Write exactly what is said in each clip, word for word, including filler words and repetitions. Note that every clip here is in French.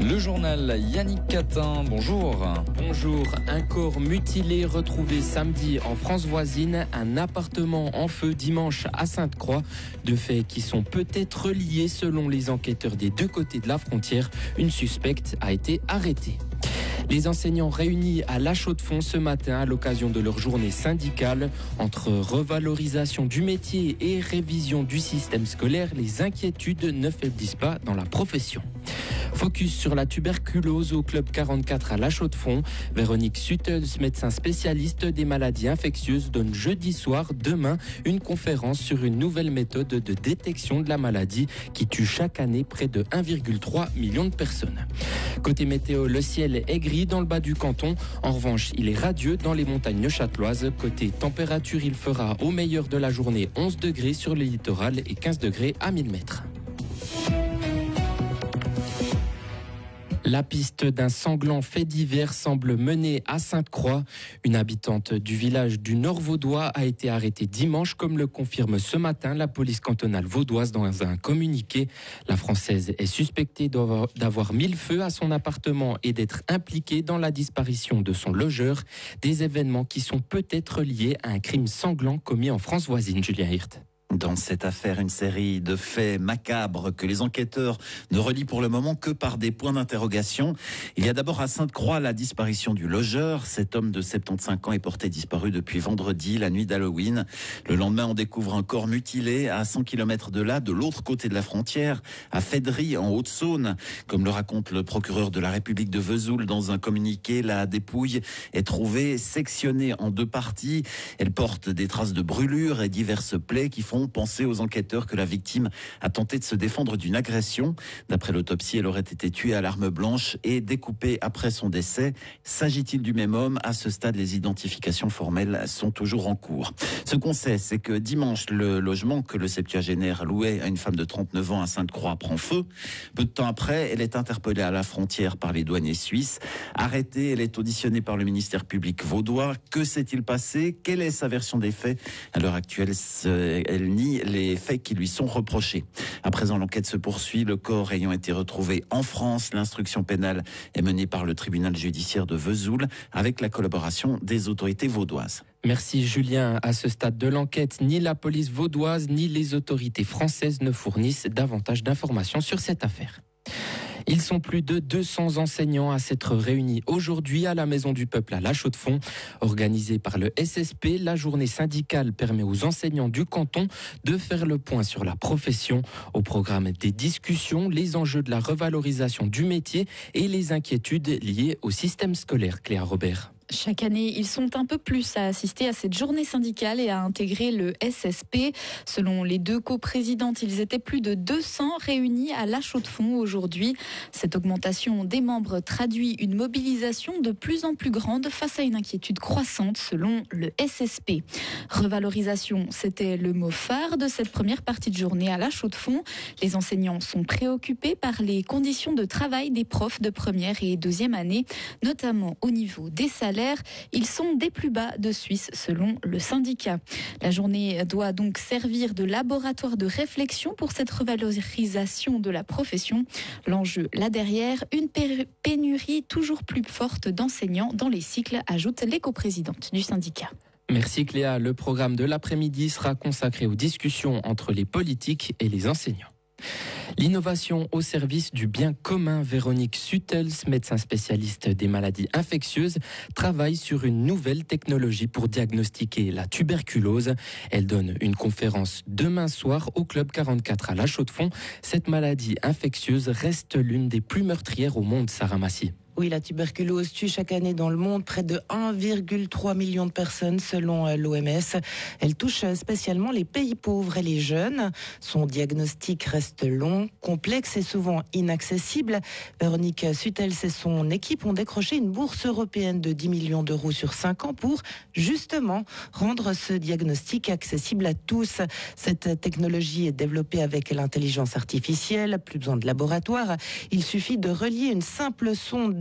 Le journal Yannick Catin, bonjour. Bonjour, un corps mutilé retrouvé samedi en France voisine, un appartement en feu dimanche à Sainte-Croix. Deux faits qui sont peut-être liés selon les enquêteurs des deux côtés de la frontière. Une suspecte a été arrêtée. Les enseignants réunis à La Chaux-de-Fonds ce matin à l'occasion de leur journée syndicale. Entre revalorisation du métier et révision du système scolaire, les inquiétudes ne faiblissent pas dans la profession. Focus sur la tuberculose au Club quarante-quatre à La Chaux-de-Fonds. Véronique Suttels, médecin spécialiste des maladies infectieuses, donne jeudi soir, demain, une conférence sur une nouvelle méthode de détection de la maladie qui tue chaque année près de un virgule trois million de personnes. Côté météo, le ciel est gris dans le bas du canton. En revanche, il est radieux dans les montagnes neuchâteloises. Côté température, il fera au meilleur de la journée onze degrés sur le littoral et quinze degrés à mille mètres. La piste d'un sanglant fait divers semble mener à Sainte-Croix. Une habitante du village du Nord vaudois a été arrêtée dimanche, comme le confirme ce matin la police cantonale vaudoise dans un communiqué. La Française est suspectée d'avoir mis le feu à son appartement et d'être impliquée dans la disparition de son logeur. Des événements qui sont peut-être liés à un crime sanglant commis en France voisine. Julien Hirt. Dans cette affaire, une série de faits macabres que les enquêteurs ne relient pour le moment que par des points d'interrogation. Il y a d'abord à Sainte-Croix la disparition du logeur. Cet homme de soixante-quinze ans est porté disparu depuis vendredi, la nuit d'Halloween. Le lendemain, on découvre un corps mutilé à cent kilomètres de là, de l'autre côté de la frontière, à Fédry, en Haute-Saône. Comme le raconte le procureur de la République de Vesoul dans un communiqué, la dépouille est trouvée sectionnée en deux parties. Elle porte des traces de brûlures et diverses plaies qui font penser aux enquêteurs que la victime a tenté de se défendre d'une agression. D'après l'autopsie, elle aurait été tuée à l'arme blanche et découpée après son décès. S'agit-il du même homme? À ce stade, les identifications formelles sont toujours en cours. Ce qu'on sait, c'est que dimanche, le logement que le septuagénaire louait à une femme de trente-neuf ans à Sainte-Croix prend feu. Peu de temps après, elle est interpellée à la frontière par les douaniers suisses. Arrêtée, elle est auditionnée par le ministère public vaudois. Que s'est-il passé? Quelle est sa version des faits? À l'heure actuelle, elle nie les faits qui lui sont reprochés. À présent, l'enquête se poursuit. Le corps ayant été retrouvé en France, l'instruction pénale est menée par le tribunal judiciaire de Vesoul avec la collaboration des autorités vaudoises. Merci Julien. À ce stade de l'enquête, ni la police vaudoise ni les autorités françaises ne fournissent davantage d'informations sur cette affaire. Ils sont plus de deux cents enseignants à s'être réunis aujourd'hui à la Maison du Peuple à La Chaux-de-Fonds. Organisée par le S S P, la journée syndicale permet aux enseignants du canton de faire le point sur la profession. Au programme des discussions, les enjeux de la revalorisation du métier et les inquiétudes liées au système scolaire. Cléa Robert. Chaque année, ils sont un peu plus à assister à cette journée syndicale et à intégrer le S S P. Selon les deux coprésidentes, ils étaient plus de deux cents réunis à La Chaux-de-Fonds aujourd'hui. Cette augmentation des membres traduit une mobilisation de plus en plus grande face à une inquiétude croissante selon le S S P. Revalorisation, c'était le mot phare de cette première partie de journée à La Chaux-de-Fonds. Les enseignants sont préoccupés par les conditions de travail des profs de première et deuxième année, notamment au niveau des salaires. Ils sont des plus bas de Suisse selon le syndicat. La journée doit donc servir de laboratoire de réflexion pour cette revalorisation de la profession. L'enjeu là derrière, une pénurie toujours plus forte d'enseignants dans les cycles, ajoute l'éco-présidente du syndicat. Merci Cléa. Le programme de l'après-midi sera consacré aux discussions entre les politiques et les enseignants. L'innovation au service du bien commun. Véronique Suttels, médecin spécialiste des maladies infectieuses, travaille sur une nouvelle technologie pour diagnostiquer la tuberculose. Elle donne une conférence demain soir au Club quarante-quatre à La Chaux-de-Fonds. Cette maladie infectieuse reste l'une des plus meurtrières au monde, Sarah Massy. Oui, la tuberculose tue chaque année dans le monde près de un virgule trois million de personnes selon l'O M S. Elle touche spécialement les pays pauvres et les jeunes. Son diagnostic reste long, complexe et souvent inaccessible. Véronique Suttels et son équipe ont décroché une bourse européenne de dix millions d'euros sur cinq ans pour justement rendre ce diagnostic accessible à tous. Cette technologie est développée avec l'intelligence artificielle, plus besoin de laboratoire. Il suffit de relier une simple sonde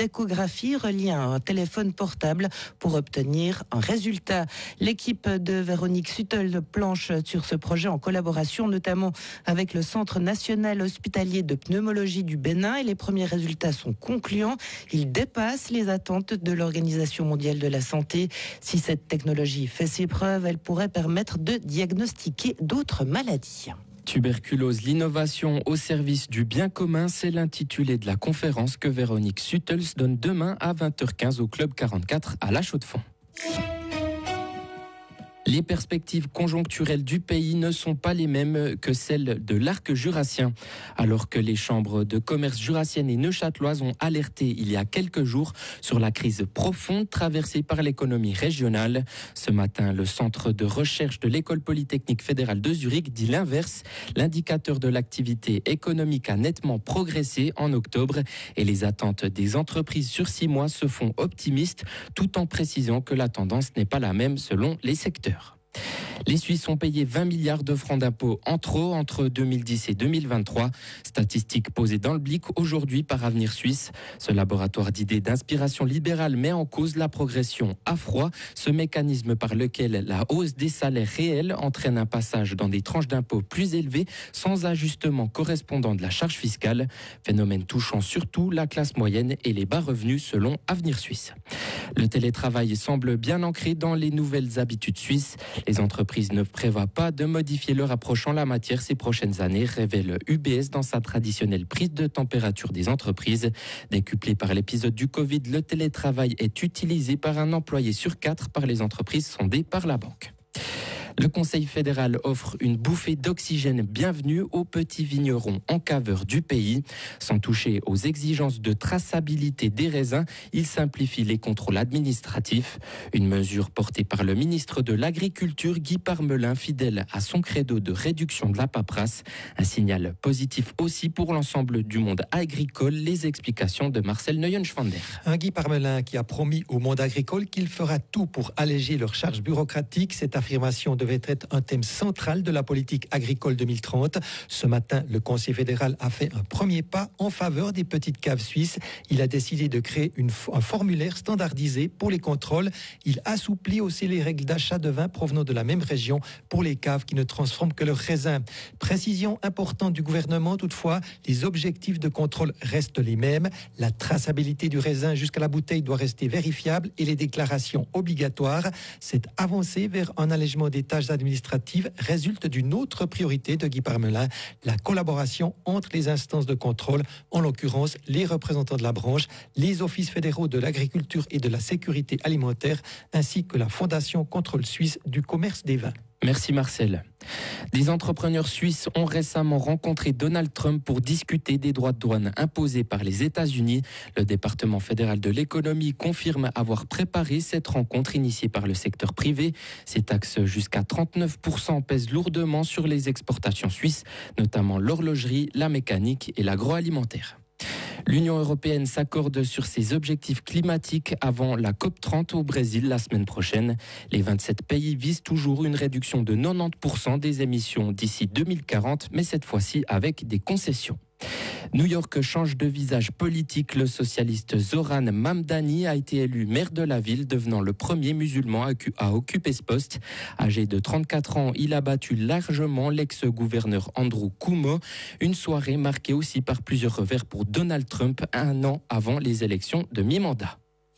d'échographie reliée à un téléphone portable pour obtenir un résultat. L'équipe de Véronique Suttel planche sur ce projet en collaboration notamment avec le Centre national hospitalier de pneumologie du Bénin et les premiers résultats sont concluants. Ils dépassent les attentes de l'Organisation mondiale de la santé. Si cette technologie fait ses preuves, elle pourrait permettre de diagnostiquer d'autres maladies. Tuberculose, l'innovation au service du bien commun, c'est l'intitulé de la conférence que Véronique Suttels donne demain à vingt heures quinze au Club quarante-quatre à La Chaux-de-Fonds. Les perspectives conjoncturelles du pays ne sont pas les mêmes que celles de l'arc jurassien. Alors que les chambres de commerce jurassiennes et neuchâteloises ont alerté il y a quelques jours sur la crise profonde traversée par l'économie régionale. Ce matin, le centre de recherche de l'École polytechnique fédérale de Zurich dit l'inverse. L'indicateur de l'activité économique a nettement progressé en octobre et les attentes des entreprises sur six mois se font optimistes, tout en précisant que la tendance n'est pas la même selon les secteurs. Les Suisses ont payé vingt milliards de francs d'impôts en trop entre deux mille dix et deux mille vingt-trois. Statistique posée dans le Blick aujourd'hui par Avenir Suisse. Ce laboratoire d'idées d'inspiration libérale met en cause la progression à froid, ce mécanisme par lequel la hausse des salaires réels entraîne un passage dans des tranches d'impôts plus élevées sans ajustement correspondant de la charge fiscale. Phénomène touchant surtout la classe moyenne et les bas revenus selon Avenir Suisse. Le télétravail semble bien ancré dans les nouvelles habitudes suisses. Les entreprises ne prévoient pas de modifier leur approche en la matière ces prochaines années, révèle U B S dans sa traditionnelle prise de température des entreprises. Décuplé par l'épisode du Covid, le télétravail est utilisé par un employé sur quatre par les entreprises sondées par la banque. Le Conseil fédéral offre une bouffée d'oxygène bienvenue aux petits vignerons encaveurs du pays. Sans toucher aux exigences de traçabilité des raisins, il simplifie les contrôles administratifs. Une mesure portée par le ministre de l'Agriculture, Guy Parmelin, fidèle à son credo de réduction de la paperasse. Un signal positif aussi pour l'ensemble du monde agricole. Les explications de Marcel Neuenschwander. Un Guy Parmelin qui a promis au monde agricole qu'il fera tout pour alléger leurs charges bureaucratiques. Cette affirmation de devait être un thème central de la politique agricole deux mille trente. Ce matin, le Conseil fédéral a fait un premier pas en faveur des petites caves suisses. Il a décidé de créer une, un formulaire standardisé pour les contrôles. Il assouplit aussi les règles d'achat de vin provenant de la même région pour les caves qui ne transforment que leurs raisins. Précision importante du gouvernement, toutefois, les objectifs de contrôle restent les mêmes. La traçabilité du raisin jusqu'à la bouteille doit rester vérifiable et les déclarations obligatoires. Cette avancée vers un allègement des tâches administratives résulte d'une autre priorité de Guy Parmelin, la collaboration entre les instances de contrôle, en l'occurrence les représentants de la branche, les offices fédéraux de l'agriculture et de la sécurité alimentaire, ainsi que la Fondation Contrôle Suisse du commerce des vins. Merci Marcel. Des entrepreneurs suisses ont récemment rencontré Donald Trump pour discuter des droits de douane imposés par les États-Unis. Le département fédéral de l'économie confirme avoir préparé cette rencontre initiée par le secteur privé. Ces taxes jusqu'à trente-neuf pour cent pèsent lourdement sur les exportations suisses, notamment l'horlogerie, la mécanique et l'agroalimentaire. L'Union européenne s'accorde sur ses objectifs climatiques avant la COP trente au Brésil la semaine prochaine. Les vingt-sept pays visent toujours une réduction de quatre-vingt-dix pour cent des émissions d'ici deux mille quarante, mais cette fois-ci avec des concessions. New York change de visage politique. Le socialiste Zoran Mamdani a été élu maire de la ville, devenant le premier musulman à occuper ce poste. Âgé de trente-quatre ans, il a battu largement l'ex-gouverneur Andrew Cuomo. Une soirée marquée aussi par plusieurs revers pour Donald Trump un an avant les élections de mi-mandat.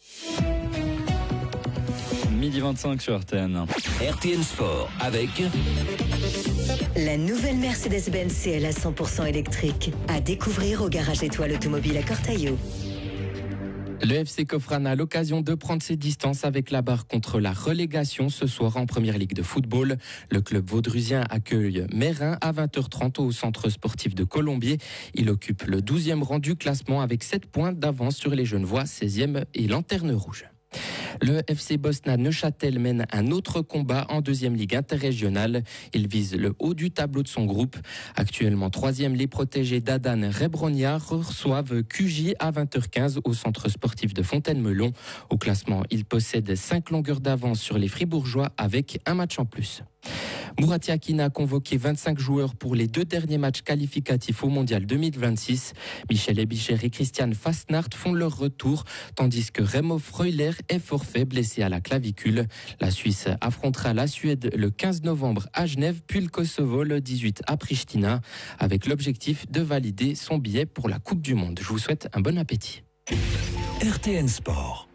midi vingt-cinq sur R T N. R T N Sport avec... La nouvelle Mercedes-Benz C L A cent pour cent électrique à découvrir au garage Étoile Automobile à Cortaillot. Le F C Cofran a l'occasion de prendre ses distances avec la barre contre la relégation ce soir en Première Ligue de football. Le club vaudrusien accueille Mérin à vingt heures trente au centre sportif de Colombier. Il occupe le douzième rang du classement avec sept points d'avance sur les Genevois, seizième et Lanterne Rouge. Le F C Bosna Neuchâtel mène un autre combat en deuxième ligue interrégionale. Il vise le haut du tableau de son groupe. Actuellement troisième, les protégés d'Adan Rebronia reçoivent Q J à vingt heures quinze au centre sportif de Fontaine-Melon. Au classement, ils possèdent cinq longueurs d'avance sur les Fribourgeois avec un match en plus. Murat Yakin a convoqué vingt-cinq joueurs pour les deux derniers matchs qualificatifs au Mondial deux mille vingt-six. Michel Ebicher et Christian Fastnaert font leur retour, tandis que Remo Freuler est forfait, blessé à la clavicule. La Suisse affrontera la Suède le quinze novembre à Genève, puis le Kosovo le dix-huit à Pristina, avec l'objectif de valider son billet pour la Coupe du Monde. Je vous souhaite un bon appétit. R T N Sport.